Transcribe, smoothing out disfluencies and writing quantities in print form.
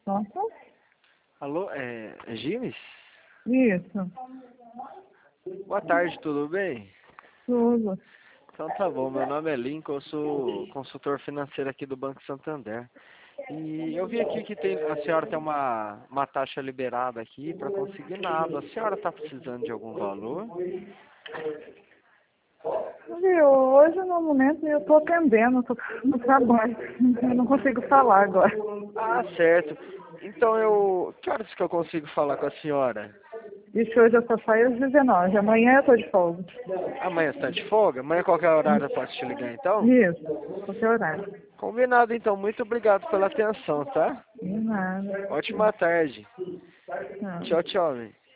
Pronto? Alô, Gimes? Isso. Boa tarde, tudo bem? Tudo. Então tá bom, meu nome é Lincoln, eu sou consultor financeiro aqui do Banco Santander. E eu vi aqui que a senhora tem uma taxa liberada aqui para consignado. A senhora está precisando de algum valor? Viu, hoje no momento eu estou atendendo, estou no trabalho. Eu não consigo falar agora. Ah, certo. Então que horas que eu consigo falar com a senhora? Isso hoje eu só saio às 19. Amanhã eu estou de folga. Amanhã você está de folga? Amanhã qualquer horário eu posso te ligar então? Isso, qualquer horário. Combinado então, muito obrigado pela atenção, tá? De nada. Ótima tarde. Tchau. Tchau, tchau, velho.